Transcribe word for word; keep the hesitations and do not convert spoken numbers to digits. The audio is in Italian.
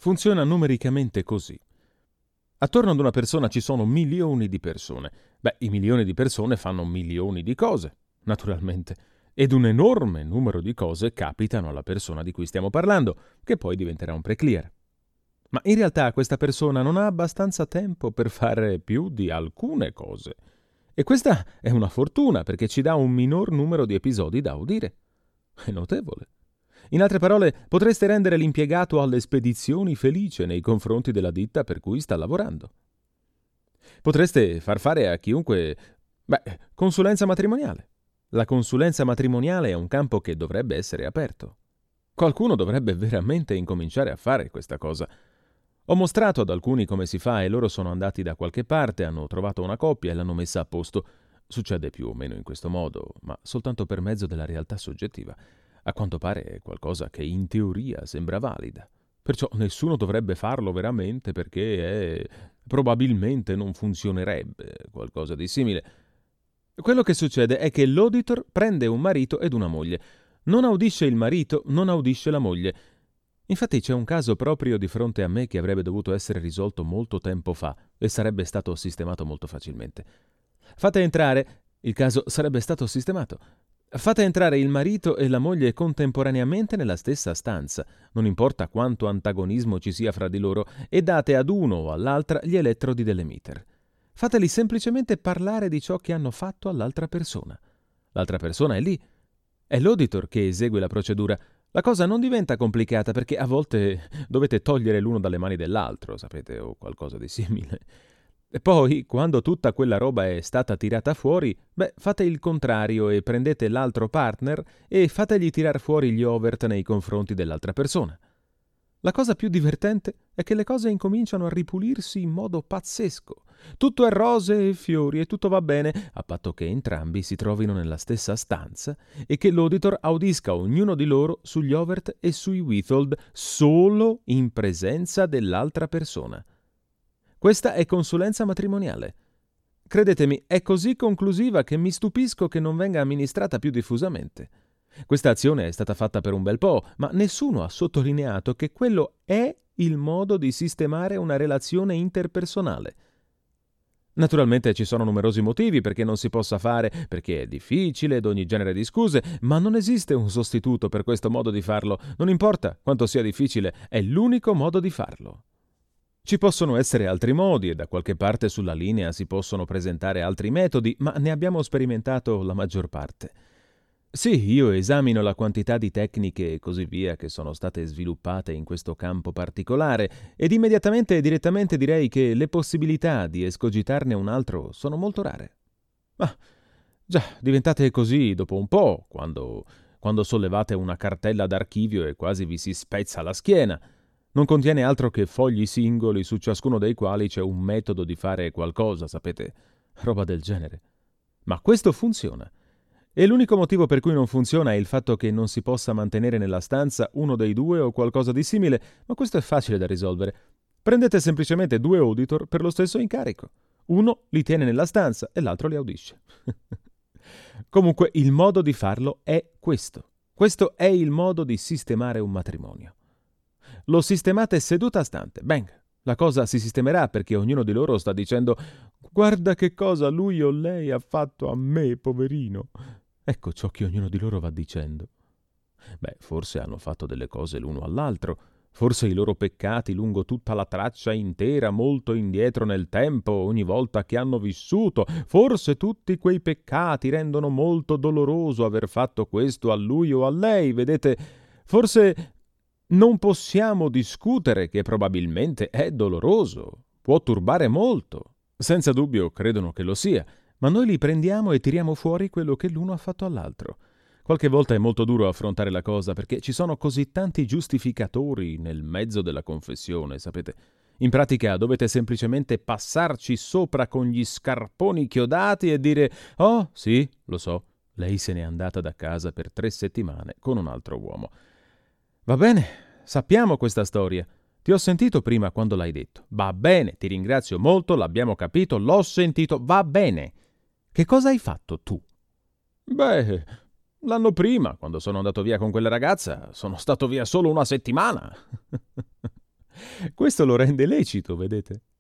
Funziona numericamente così. Attorno ad una persona ci sono milioni di persone. Beh, i milioni di persone fanno milioni di cose, naturalmente. Ed un enorme numero di cose capitano alla persona di cui stiamo parlando, che poi diventerà un pre-clear. Ma in realtà questa persona non ha abbastanza tempo per fare più di alcune cose. E questa è una fortuna perché ci dà un minor numero di episodi da udire. È notevole. In altre parole, potreste rendere l'impiegato alle spedizioni felice nei confronti della ditta per cui sta lavorando. Potreste far fare a chiunque, beh, consulenza matrimoniale. La consulenza matrimoniale è un campo che dovrebbe essere aperto. Qualcuno dovrebbe veramente incominciare a fare questa cosa. Ho mostrato ad alcuni come si fa e loro sono andati da qualche parte, hanno trovato una coppia e l'hanno messa a posto. Succede più o meno in questo modo, ma soltanto per mezzo della realtà soggettiva. A quanto pare è qualcosa che in teoria sembra valida. Perciò nessuno dovrebbe farlo veramente perché è... probabilmente non funzionerebbe, qualcosa di simile. Quello che succede è che l'auditor prende un marito ed una moglie. Non audisce il marito, non audisce la moglie. Infatti c'è un caso proprio di fronte a me che avrebbe dovuto essere risolto molto tempo fa e sarebbe stato sistemato molto facilmente. Fate entrare... Il caso sarebbe stato sistemato. Fate entrare il marito e la moglie contemporaneamente nella stessa stanza, non importa quanto antagonismo ci sia fra di loro, e date ad uno o all'altra gli elettrodi dell'emitter. Fateli semplicemente parlare di ciò che hanno fatto all'altra persona. L'altra persona è lì. È l'auditor che esegue la procedura. La cosa non diventa complicata perché a volte dovete togliere l'uno dalle mani dell'altro, sapete, o qualcosa di simile. E poi, quando tutta quella roba è stata tirata fuori, beh, fate il contrario e prendete l'altro partner e fategli tirar fuori gli overt nei confronti dell'altra persona. La cosa più divertente è che le cose incominciano a ripulirsi in modo pazzesco. Tutto è rose e fiori e tutto va bene, a patto che entrambi si trovino nella stessa stanza e che l'auditor audisca ognuno di loro sugli overt e sui withhold solo in presenza dell'altra persona. Questa è consulenza matrimoniale. Credetemi, è così conclusiva che mi stupisco che non venga amministrata più diffusamente. Questa azione è stata fatta per un bel po', ma nessuno ha sottolineato che quello è il modo di sistemare una relazione interpersonale. Naturalmente ci sono numerosi motivi perché non si possa fare, perché è difficile ed ogni genere di scuse, ma non esiste un sostituto per questo modo di farlo. Non importa quanto sia difficile, è l'unico modo di farlo. Ci possono essere altri modi e da qualche parte sulla linea si possono presentare altri metodi, ma ne abbiamo sperimentato la maggior parte. Sì, io esamino la quantità di tecniche e così via che sono state sviluppate in questo campo particolare ed immediatamente e direttamente direi che le possibilità di escogitarne un altro sono molto rare. Ma già, diventate così dopo un po', quando, quando sollevate una cartella d'archivio e quasi vi si spezza la schiena. Non contiene altro che fogli singoli su ciascuno dei quali c'è un metodo di fare qualcosa, sapete? Roba del genere. Ma questo funziona. E l'unico motivo per cui non funziona è il fatto che non si possa mantenere nella stanza uno dei due o qualcosa di simile, ma questo è facile da risolvere. Prendete semplicemente due auditor per lo stesso incarico. Uno li tiene nella stanza e l'altro li audisce. Comunque il modo di farlo è questo. Questo è il modo di sistemare un matrimonio. Lo sistemate seduta stante. Bang! La cosa si sistemerà perché ognuno di loro sta dicendo «Guarda che cosa lui o lei ha fatto a me, poverino!» Ecco ciò che ognuno di loro va dicendo. Beh, forse hanno fatto delle cose l'uno all'altro, forse i loro peccati lungo tutta la traccia intera, molto indietro nel tempo, ogni volta che hanno vissuto, forse tutti quei peccati rendono molto doloroso aver fatto questo a lui o a lei, vedete? Forse non possiamo discutere che probabilmente è doloroso, può turbare molto. Senza dubbio credono che lo sia, ma noi li prendiamo e tiriamo fuori quello che l'uno ha fatto all'altro. Qualche volta è molto duro affrontare la cosa perché ci sono così tanti giustificatori nel mezzo della confessione, sapete? In pratica dovete semplicemente passarci sopra con gli scarponi chiodati e dire «Oh, sì, lo so, lei se n'è andata da casa per tre settimane con un altro uomo». Va bene, sappiamo questa storia. Ti ho sentito prima quando l'hai detto. Va bene, ti ringrazio molto, l'abbiamo capito, l'ho sentito, va bene. Che cosa hai fatto tu? Beh, l'anno prima, quando sono andato via con quella ragazza, sono stato via solo una settimana. Questo lo rende lecito, vedete?